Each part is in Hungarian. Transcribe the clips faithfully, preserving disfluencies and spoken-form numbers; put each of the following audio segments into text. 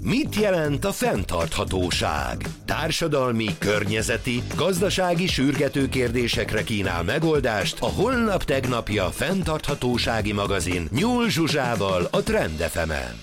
Mit jelent a fenntarthatóság? Társadalmi, környezeti, gazdasági sürgető kérdésekre kínál megoldást a Holnap Tegnapja fenntarthatósági magazin Nyúl Zsuzsával a Trend ef emen.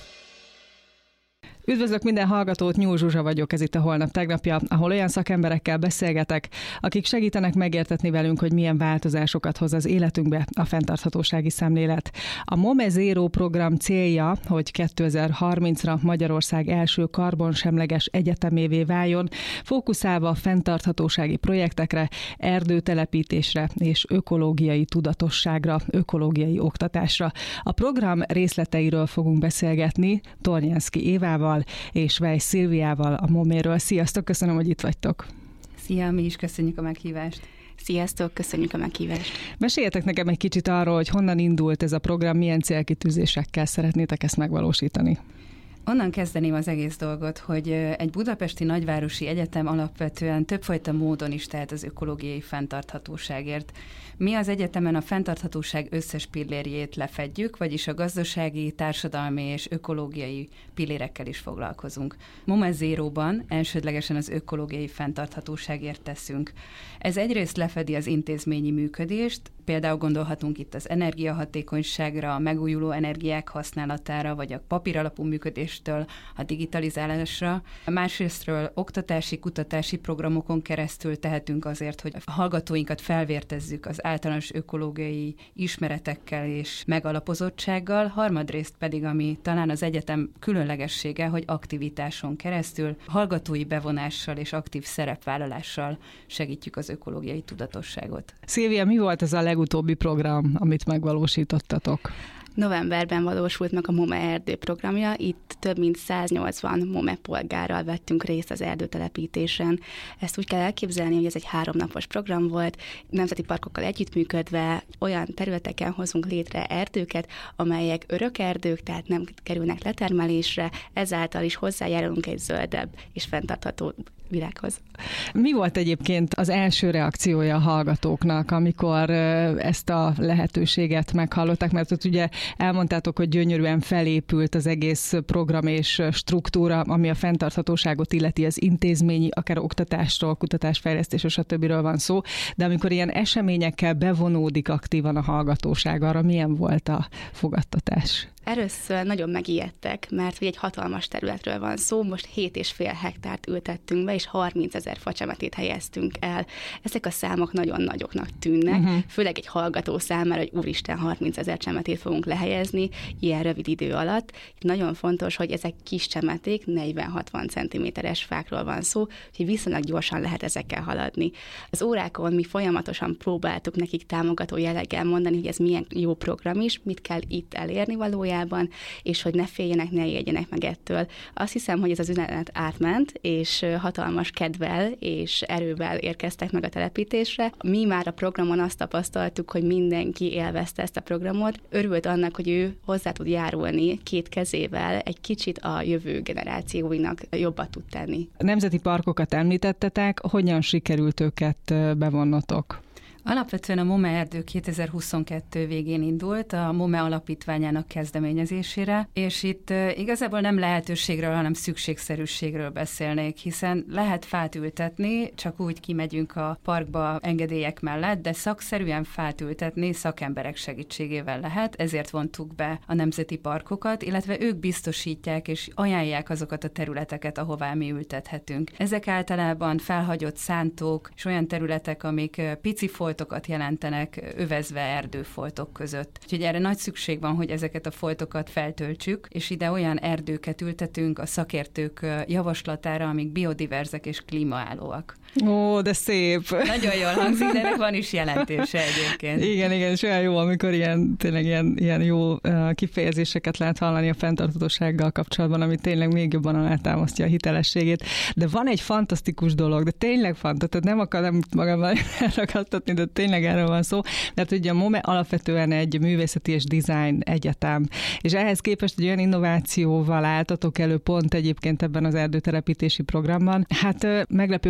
Üdvözlök minden hallgatót, Nyúl Zsuzsa vagyok, ez itt a Holnap Tegnapja, ahol olyan szakemberekkel beszélgetek, akik segítenek megértetni velünk, hogy milyen változásokat hoz az életünkbe a fenntarthatósági szemlélet. A MOME Zero program célja, hogy kétezer-harmincra Magyarország első karbonsemleges egyetemévé váljon, fókuszálva a fenntarthatósági projektekre, erdőtelepítésre és ökológiai tudatosságra, ökológiai oktatásra. A program részleteiről fogunk beszélgetni Tornyánszky Évával és Weisz Szilviával a MOME-ről. Sziasztok, köszönöm, hogy itt vagytok. Szia, mi is köszönjük a meghívást. Sziasztok, köszönjük a meghívást. Meséljetek nekem egy kicsit arról, hogy honnan indult ez a program, milyen célkitűzésekkel szeretnétek ezt megvalósítani. Onnan kezdeném az egész dolgot, hogy egy budapesti nagyvárosi egyetem alapvetően többfajta módon is tehet az ökológiai fenntarthatóságért. Mi az egyetemen a fenntarthatóság összes pillérjét lefedjük, vagyis a gazdasági, társadalmi és ökológiai pillérekkel is foglalkozunk. MOME Zeroban elsődlegesen az ökológiai fenntarthatóságért teszünk. Ez egyrészt lefedi az intézményi működést, például gondolhatunk itt az energiahatékonyságra, a megújuló energiák használatára, vagy a papíralapú működéstől a digitalizálásra. Másrésztről oktatási, kutatási programokon keresztül tehetünk azért, hogy a hallgatóinkat felvértezzük az általános ökológiai ismeretekkel és megalapozottsággal, harmadrészt pedig, ami talán az egyetem különlegessége, hogy aktivitáson keresztül, hallgatói bevonással és aktív szerepvállalással segítjük az ökológiai tudatosságot. Szilvia, mi volt ez a legutóbbi program, amit megvalósítottatok? Novemberben valósult meg a MOME Erdő programja, itt több mint száznyolcvan MOME polgárral vettünk részt az erdőtelepítésen. Ezt úgy kell elképzelni, hogy ez egy háromnapos program volt, nemzeti parkokkal együttműködve olyan területeken hozunk létre erdőket, amelyek örök erdők, tehát nem kerülnek letermelésre, ezáltal is hozzájárulunk egy zöldebb és fenntartható világhoz. Mi volt egyébként az első reakciója a hallgatóknak, amikor ezt a lehetőséget meghallották? Mert ott ugye elmondtátok, hogy gyönyörűen felépült az egész program és struktúra, ami a fenntarthatóságot illeti, az intézményi, akár oktatásról, kutatásfejlesztésről, stb. Van szó, de amikor ilyen eseményekkel bevonódik aktívan a hallgatóság, arra milyen volt a fogadtatás? Először nagyon megijedtek, mert egy hatalmas területről van szó, most hét és fél hektárt ültettünk be, és harmincezer facsemetét helyeztünk el. Ezek a számok nagyon nagyoknak tűnnek, uh-huh. főleg egy hallgató számára, hogy úristen, harmincezer csemetét fogunk lehelyezni ilyen rövid idő alatt. Itt nagyon fontos, hogy ezek kis csemeték, negyven-hatvan centiméteres fákról van szó, úgyhogy viszonylag gyorsan lehet ezekkel haladni. Az órákon mi folyamatosan próbáltuk nekik támogató jelleggel mondani, hogy ez milyen jó program is, mit kell itt elérni valójában, és hogy ne féljenek, ne ijedjenek meg ettől. Azt hiszem, hogy ez az üzenet átment, és hatalmas kedvel és erővel érkeztek meg a telepítésre. Mi már a programon azt tapasztaltuk, hogy mindenki élvezte ezt a programot. Örült annak, hogy ő hozzá tud járulni két kezével, egy kicsit a jövő generációinak jobbat tud tenni. A nemzeti parkokat említettetek, hogyan sikerült őket bevonnotok? Alapvetően a MOME Erdő kétezer-huszonkettő végén indult a MOME alapítványának kezdeményezésére, és itt igazából nem lehetőségről, hanem szükségszerűségről beszélnék, hiszen lehet fát ültetni, csak úgy kimegyünk a parkba engedélyek mellett, de szakszerűen fát ültetni szakemberek segítségével lehet, ezért vontuk be a nemzeti parkokat, illetve ők biztosítják és ajánlják azokat a területeket, ahová mi ültethetünk. Ezek általában felhagyott szántók és olyan területek, amik pici foltokat jelentenek övezve erdőfoltok között. Úgyhogy erre nagy szükség van, hogy ezeket a foltokat feltöltsük, és ide olyan erdőket ültetünk a szakértők javaslatára, amik biodiverzek és klímaállóak. Ó, de szép! Nagyon jól hangzik, de ennek van is jelentése egyébként. Igen, igen, és olyan jó, amikor ilyen, tényleg ilyen, ilyen jó kifejezéseket lehet hallani a fenntarthatósággal kapcsolatban, ami tényleg még jobban alátámasztja a hitelességét. De van egy fantasztikus dolog, de tényleg fantasztikus, nem akarom magammal elragadtatni, de tényleg erről van szó, mert ugye a MOME alapvetően egy művészeti és design egyetem, és ehhez képest egy olyan innovációval álltatok elő pont egyébként ebben az erdőtelepítési programban. Hát meglepő, hogy a ti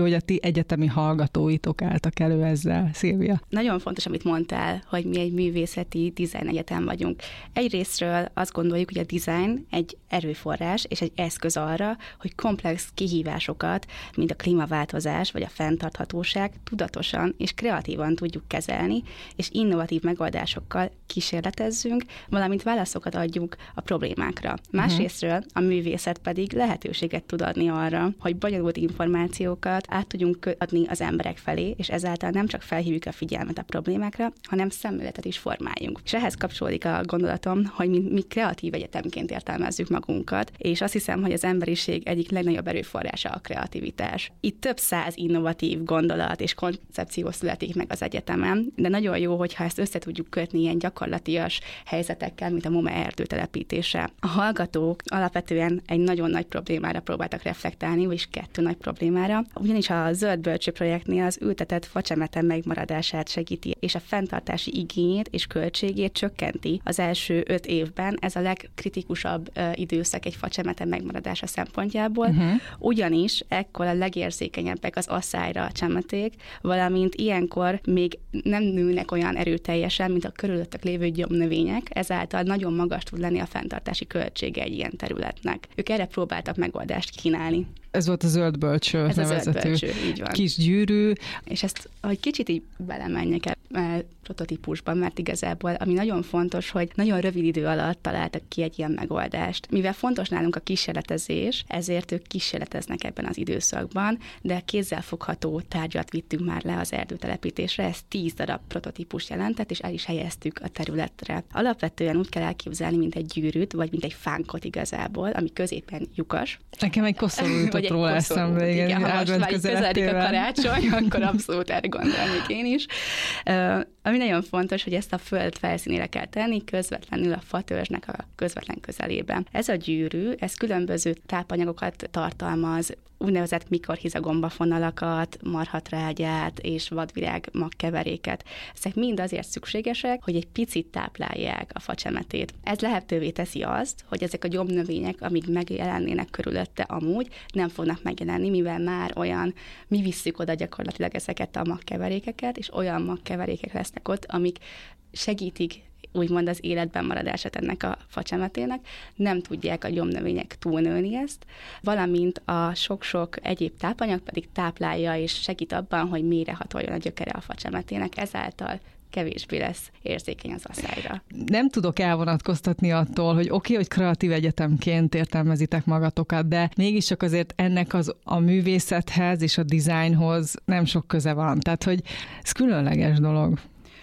egyetemi hallgatóitok álltak elő ezzel, Szilvia? Nagyon fontos, amit mondtál, hogy mi egy művészeti design egyetem vagyunk. Egyrésztről azt gondoljuk, hogy a design egy erőforrás és egy eszköz arra, hogy komplex kihívásokat, mint a klímaváltozás vagy a fenntarthatóság tudatosan és kreatívan tudjuk kezelni, és innovatív megoldásokkal kísérletezzünk, valamint válaszokat adjunk a problémákra. Másrésztről a művészet pedig lehetőséget tud adni arra, hogy bonyolult információkat át tudjunk adni az emberek felé, és ezáltal nem csak felhívjuk a figyelmet a problémákra, hanem szemléletet is formáljunk. És ehhez kapcsolódik a gondolatom, hogy mi, mi kreatív egyetemként értelmezzük magunkat, és azt hiszem, hogy az emberiség egyik legnagyobb erőforrása a kreativitás. Itt több száz innovatív gondolat és koncepció születik meg az egyetemen, de nagyon jó, hogyha ezt össze tudjuk kötni ilyen gyakorlatias helyzetekkel, mint a MOME erdőtelepítése. A hallgatók alapvetően egy nagyon nagy problémára próbáltak reflektálni, vagyis kettő nagy problémára, ugyanis a Zöld Bölcső projektnél az ültetett facsemete megmaradását segíti, és a fenntartási igényét és költségét csökkenti az első öt évben. Ez a legkritikusabb uh, időszak egy facsemete megmaradása szempontjából, uh-huh. ugyanis ekkor a legérzékenyebbek az asszályra a csemeték, valamint ilyenkor még nem nőnek olyan erőteljesen, mint a körülöttük lévő gyomnövények, ezáltal nagyon magas tud lenni a fenntartási költsége egy ilyen területnek. Ők erre próbáltak megoldást kínálni. Ez volt a Zöld Bölcső Ez nevezetű a Zöld Bölcső, így van. Kis gyűrű. És ezt, hogy kicsit így belemenjek el prototípusban, mert igazából, ami nagyon fontos, hogy nagyon rövid idő alatt találtak ki egy ilyen megoldást. Mivel fontos nálunk a kísérletezés, ezért ők kísérleteznek ebben az időszakban, de kézzelfogható tárgyat vittünk már le az erdőtelepítésre, ez tíz darab prototípus jelentett, és el is helyeztük a területre. Alapvetően úgy kell elképzelni, mint egy gyűrűt, vagy mint egy fánkot igazából, ami középen lyukas. Nekem egy koszorú jutott róla eszembe, igen, igen, ha most már közeledik a karácsony, akkor abszolút erre gondolnék én is. Uh, ami nagyon fontos, hogy ezt a föld felszínére kell tenni, közvetlenül a fatörzsnek a közvetlen közelében. Ez a gyűrű, ez különböző tápanyagokat tartalmaz, úgynevezett mikorhiza gombafonalakat, marhatrágyát és vadvirág magkeveréket. Ezek mind azért szükségesek, hogy egy picit táplálják a facsemetét. Ez lehetővé teszi azt, hogy ezek a gyomnövények, amíg megjelennének körülötte amúgy, nem fognak megjelenni, mivel már olyan, mi visszük oda gyakorlatilag ezeket a magkeverékeket, és olyan magkeverékek lesznek ott, amik segítik úgymond az életben maradását ennek a facsemetének, nem tudják a gyomnövények túlnőni ezt, valamint a sok-sok egyéb tápanyag pedig táplálja és segít abban, hogy mélyrehatoljon a gyökere a facsemetének, ezáltal kevésbé lesz érzékeny az asszályra. Nem tudok elvonatkoztatni attól, hogy oké, okay, hogy kreatív egyetemként értelmezitek magatokat, de mégiscsak azért ennek az a művészethez és a dizájnhoz nem sok köze van. Tehát, hogy ez különleges dolog.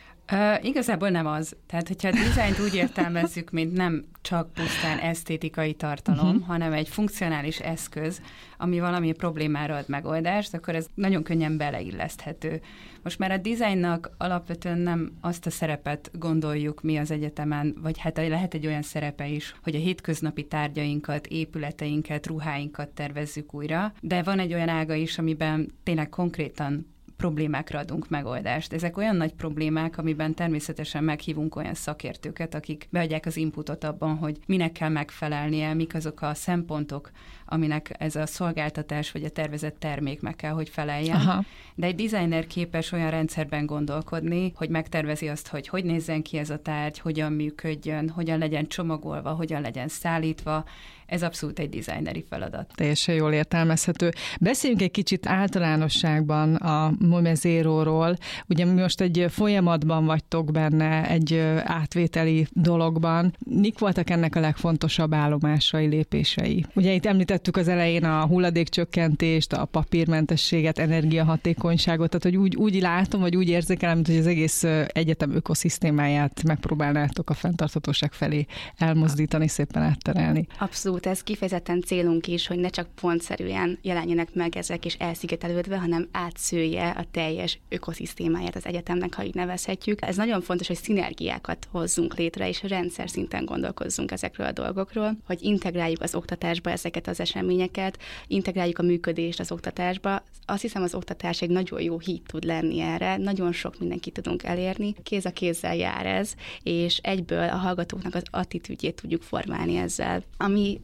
Uh, igazából nem az. Tehát, hogyha a dizájnt úgy értelmezzük, mint nem csak pusztán esztétikai tartalom, uh-huh. hanem egy funkcionális eszköz, ami valami problémára ad megoldást, akkor ez nagyon könnyen beleilleszthető. Most már a dizájnnak alapvetően nem azt a szerepet gondoljuk mi az egyetemen, vagy hát lehet egy olyan szerepe is, hogy a hétköznapi tárgyainkat, épületeinket, ruháinkat tervezzük újra, de van egy olyan ága is, amiben tényleg konkrétan problémákra adunk megoldást. Ezek olyan nagy problémák, amiben természetesen meghívunk olyan szakértőket, akik beadják az inputot abban, hogy minek kell megfelelnie, mik azok a szempontok, aminek ez a szolgáltatás vagy a tervezett termék meg kell, hogy feleljen. Aha. De egy designer képes olyan rendszerben gondolkodni, hogy megtervezi azt, hogy hogy nézzen ki ez a tárgy, hogyan működjön, hogyan legyen csomagolva, hogyan legyen szállítva. Ez abszolút egy designeri feladat. Teljesen jól értelmezhető. Beszéljünk egy kicsit általánosságban a MOME Zero-ról. Ugye most egy folyamatban vagytok benne, egy átvételi dologban. Mik voltak ennek a legfontosabb állomásai, lépései? Ugye itt említettük az elején a hulladékcsökkentést, a papírmentességet, energiahatékonyságot, tehát hogy úgy, úgy látom, vagy úgy érzékelem, mint hogy az egész egyetem ökoszisztémáját megpróbálnátok a fenntarthatóság felé elmozdítani, szépen átterelni. Abszolút. Ez kifejezetten célunk is, hogy ne csak pontszerűen jelenjenek meg ezek és elszigetelődve, hanem átszője a teljes ökoszisztémáját az egyetemnek, ha így nevezhetjük. Ez nagyon fontos, hogy szinergiákat hozzunk létre, és rendszer szinten gondolkozzunk ezekről a dolgokról, hogy integráljuk az oktatásba ezeket az eseményeket, integráljuk a működést az oktatásba. Azt hiszem, az oktatás egy nagyon jó híd tud lenni erre, nagyon sok mindenkit tudunk elérni, kéz a kézzel jár ez, és egyből a hallgatóknak az attitűdjét tudjuk formálni ezzel. Ami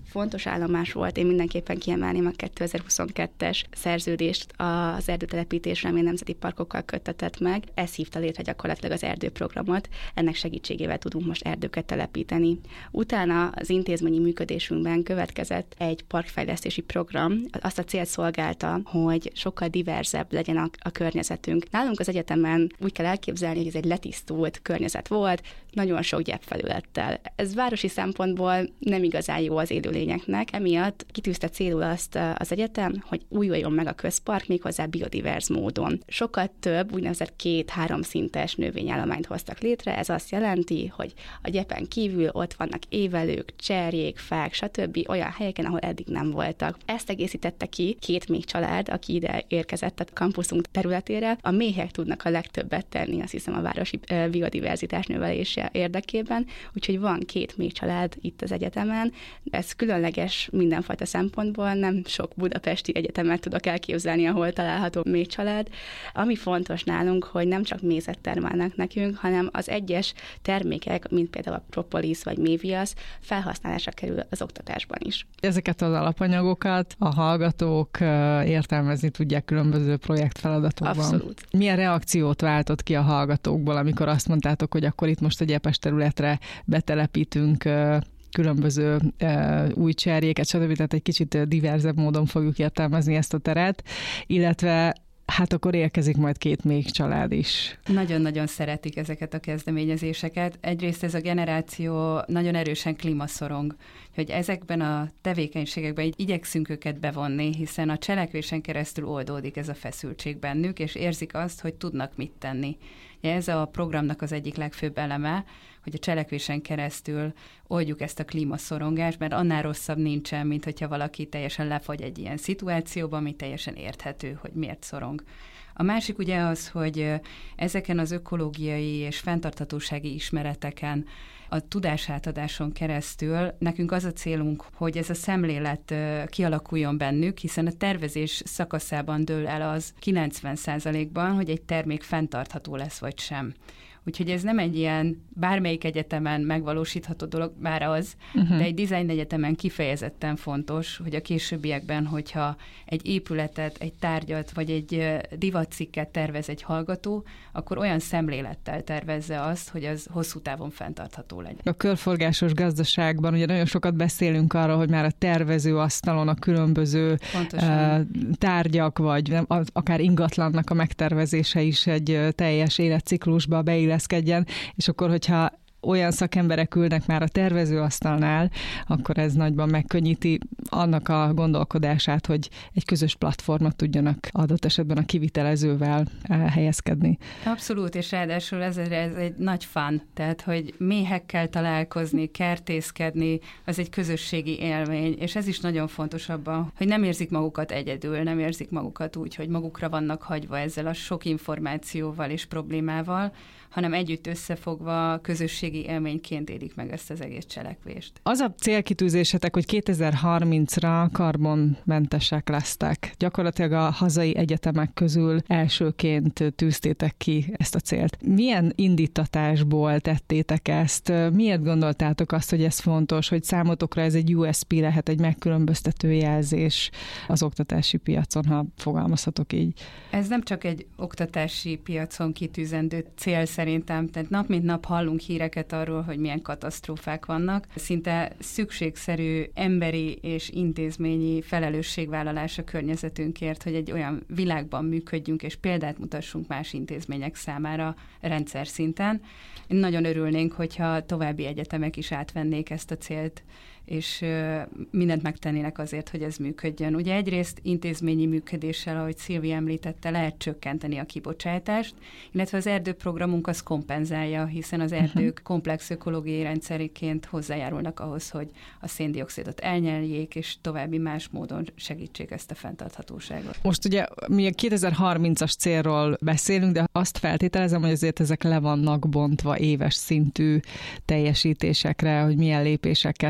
fontos állomás volt, én mindenképpen kiemelném a kétezer-huszonkettes szerződést az erdőtelepítésre, ami a nemzeti parkokkal köttetett meg. Ez hívta létre gyakorlatilag az erdőprogramot, ennek segítségével tudunk most erdőket telepíteni. Utána az intézményi működésünkben következett egy parkfejlesztési program, azt a célt szolgálta, hogy sokkal diverzebb legyen a, a környezetünk. Nálunk az egyetemen úgy kell elképzelni, hogy ez egy letisztult környezet volt, nagyon sok gyepfelülettel. Ez városi szempontból nem igazán jó az élőlényeknek, emiatt kitűzte célul azt az egyetem, hogy újuljon meg a közpark méghozzá biodiverz módon. Sokkal több úgynevezett két-három szintes növényállományt hoztak létre, ez azt jelenti, hogy a gyepen kívül ott vannak évelők, cserjék, fák, stb. Olyan helyeken, ahol eddig nem voltak. Ezt egészítette ki két méh család, aki ide érkezett a kampuszunk területére. A méhek tudnak a legtöbbet tenni, azt hiszem, a városi biodiverzitás növelése érdekében, úgyhogy van két méh család itt az egyetemen. Ez különleges mindenfajta szempontból, nem sok budapesti egyetemet tudok elképzelni, ahol található méh család. Ami fontos nálunk, hogy nem csak mézet termelnek nekünk, hanem az egyes termékek, mint például a propolis vagy méviasz felhasználásra kerül az oktatásban is. Ezeket az alapanyagokat a hallgatók értelmezni tudják különböző projektfeladatokban. Abszolút. Milyen reakciót váltott ki a hallgatókból, amikor azt mondtátok, hogy akkor itt most a gyepes területre betelepítünk különböző uh, új cserjéket, stb. Tehát egy kicsit diverzebb módon fogjuk értelmezni ezt a teret, illetve hát akkor érkezik majd két méh család is. Nagyon-nagyon szeretik ezeket a kezdeményezéseket. Egyrészt ez a generáció nagyon erősen klímaszorong, hogy ezekben a tevékenységekben így igyekszünk őket bevonni, hiszen a cselekvésen keresztül oldódik ez a feszültség bennük, és érzik azt, hogy tudnak mit tenni. Ez a programnak az egyik legfőbb eleme, hogy a cselekvésen keresztül oldjuk ezt a klímaszorongást, mert annál rosszabb nincsen, mint hogyha valaki teljesen lefagy egy ilyen szituációban, ami teljesen érthető, hogy miért szorong. A másik ugye az, hogy ezeken az ökológiai és fenntarthatósági ismereteken, a tudásátadáson keresztül nekünk az a célunk, hogy ez a szemlélet kialakuljon bennük, hiszen a tervezés szakaszában dől el az kilencven százalékban, hogy egy termék fenntartható lesz vagy sem. Úgyhogy ez nem egy ilyen bármelyik egyetemen megvalósítható dolog, már az, uh-huh. de egy design egyetemen kifejezetten fontos, hogy a későbbiekben, hogyha egy épületet, egy tárgyat, vagy egy divatcikket tervez egy hallgató, akkor olyan szemlélettel tervezze azt, hogy az hosszú távon fenntartható legyen. A körforgásos gazdaságban ugye nagyon sokat beszélünk arról, hogy már a tervezőasztalon a különböző Pontosan. tárgyak, vagy nem, akár ingatlannak a megtervezése is egy teljes életciklusba beilleszkedjen, és akkor, hogyha olyan szakemberek ülnek már a tervezőasztalnál, akkor ez nagyban megkönnyíti annak a gondolkodását, hogy egy közös platformot tudjanak adott esetben a kivitelezővel helyezkedni. Abszolút, és ráadásul ez, ez egy nagy fun, tehát, hogy méhekkel találkozni, kertészkedni, az egy közösségi élmény, és ez is nagyon fontos abban, hogy nem érzik magukat egyedül, nem érzik magukat úgy, hogy magukra vannak hagyva ezzel a sok információval és problémával, hanem együtt összefogva közösségi élményként élik meg ezt az egész cselekvést. Az a célkitűzésetek, hogy kétezer-harmincra karbonmentesek lesztek. Gyakorlatilag a hazai egyetemek közül elsőként tűztétek ki ezt a célt. Milyen indítatásból tettétek ezt? Miért gondoltátok azt, hogy ez fontos, hogy számotokra ez egy u es pé lehet, egy megkülönböztető jelzés az oktatási piacon, ha fogalmazhatok így? Ez nem csak egy oktatási piacon kitűzendő cél szerintem, tehát nap mint nap hallunk híreket arról, hogy milyen katasztrófák vannak. Szinte szükségszerű emberi és intézményi felelősségvállalás a környezetünkért, hogy egy olyan világban működjünk, és példát mutassunk más intézmények számára rendszer szinten. Én nagyon örülnénk, hogyha további egyetemek is átvennék ezt a célt, és mindent megtennének azért, hogy ez működjön. Ugye egyrészt intézményi működéssel, ahogy Szilvi említette, lehet csökkenteni a kibocsátást, illetve az erdőprogramunk az kompenzálja, hiszen az erdők komplex ökológiai rendszeréként hozzájárulnak ahhoz, hogy a széndioxidot elnyeljék, és további más módon segítsék ezt a fenntarthatóságot. Most ugye mi a kétezer-harmincas célról beszélünk, de azt feltételezem, hogy azért ezek le vannak bontva éves szintű teljesítésekre, hogy milyen lépéseket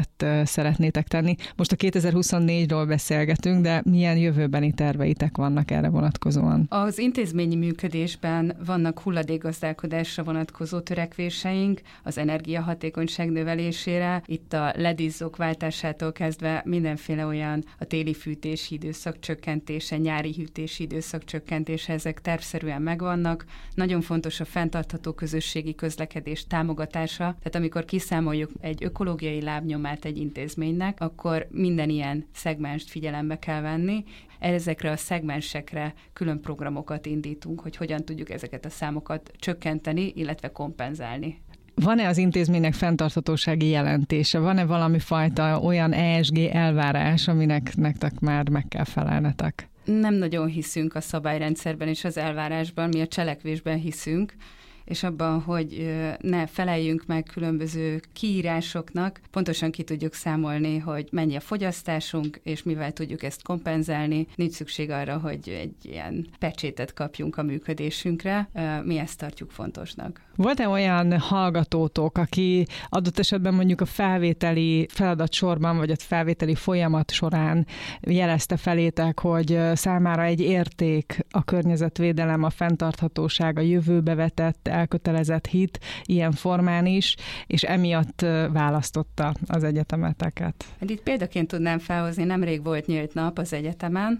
szeretnétek tenni. Most a kétezer-huszonnégyről beszélgetünk, de milyen jövőbeni terveitek vannak erre vonatkozóan? Az intézményi működésben vannak hulladékgazdálkodásra vonatkozó törekvéseink, az energiahatékonyság növelésére, itt a ledizzók váltásától kezdve mindenféle olyan a téli fűtési időszak csökkentése, nyári hűtési időszak csökkentése, ezek tervszerűen megvannak. Nagyon fontos a fenntartható közösségi közlekedés támogatása, tehát amikor kiszámoljuk egy ökológiai lábnyomát egy intézménynek, akkor minden ilyen szegmenst figyelembe kell venni. Ezekre a szegmensekre külön programokat indítunk, hogy hogyan tudjuk ezeket a számokat csökkenteni, illetve kompenzálni. Van-e az intézménynek fenntarthatósági jelentése? Van-e valami fajta olyan E S G elvárás, aminek nektek már meg kell felelnetek? Nem nagyon hiszünk a szabályrendszerben és az elvárásban, mi a cselekvésben hiszünk, és abban, hogy ne feleljünk meg különböző kiírásoknak, pontosan ki tudjuk számolni, hogy mennyi a fogyasztásunk, és mivel tudjuk ezt kompenzálni. Nincs szükség arra, hogy egy ilyen pecsétet kapjunk a működésünkre, mi ezt tartjuk fontosnak. Volt-e olyan hallgatótok, aki adott esetben mondjuk a felvételi feladatsorban, vagy a felvételi folyamat során jelezte felétek, hogy számára egy érték a környezetvédelem, a fenntarthatóság, a jövőbe vetett, elkötelezett hit ilyen formán is, és emiatt választotta az egyetemeteket? Hát itt példaként tudnám felhozni, nemrég volt nyílt nap az egyetemen,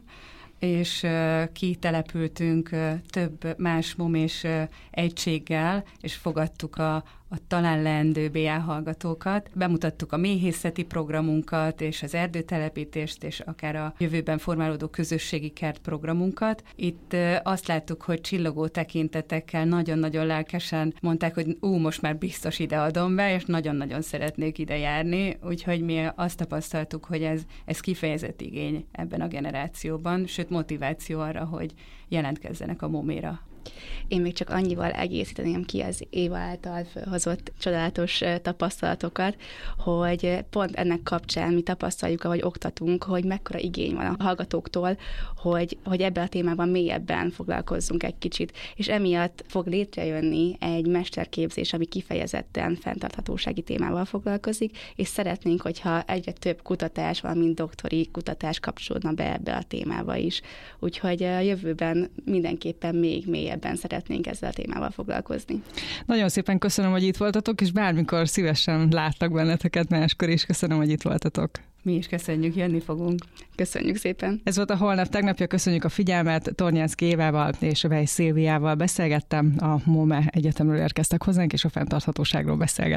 és kitelepültünk több más momés egységgel, és fogadtuk a, a talán leendő bé á hallgatókat. Bemutattuk a méhészeti programunkat, és az erdőtelepítést, és akár a jövőben formálódó közösségi kert programunkat. Itt azt láttuk, hogy csillogó tekintetekkel nagyon-nagyon lelkesen mondták, hogy ú, most már biztos ide adom be, és nagyon-nagyon szeretnék ide járni, úgyhogy mi azt tapasztaltuk, hogy ez, ez kifejezett igény ebben a generációban, sőt motiváció arra, hogy jelentkezzenek a moméra. Én még csak annyival egészíteném ki az Éva által felhozott csodálatos tapasztalatokat, hogy pont ennek kapcsán mi tapasztaljuk, ahogy oktatunk, hogy mekkora igény van a hallgatóktól, hogy, hogy ebben a témában mélyebben foglalkozzunk egy kicsit, és emiatt fog létrejönni egy mesterképzés, ami kifejezetten fenntarthatósági témával foglalkozik, és szeretnénk, hogyha egyre több kutatás, valamint doktori kutatás kapcsolódna be ebbe a témába is. Úgyhogy a jövőben mindenképpen még mélyebb ebben szeretnénk ezzel a témával foglalkozni. Nagyon szépen köszönöm, hogy itt voltatok, és bármikor szívesen láttak benneteket máskor is. Köszönöm, hogy itt voltatok. Mi is köszönjük, jönni fogunk. Köszönjük szépen. Ez volt a Holnap tegnapja, köszönjük a figyelmet. Tornyánszky Évával és Weisz Szilviával beszélgettem, a MOME Egyetemről érkeztek hozzánk, és a fenntarthatóságról beszélgettem.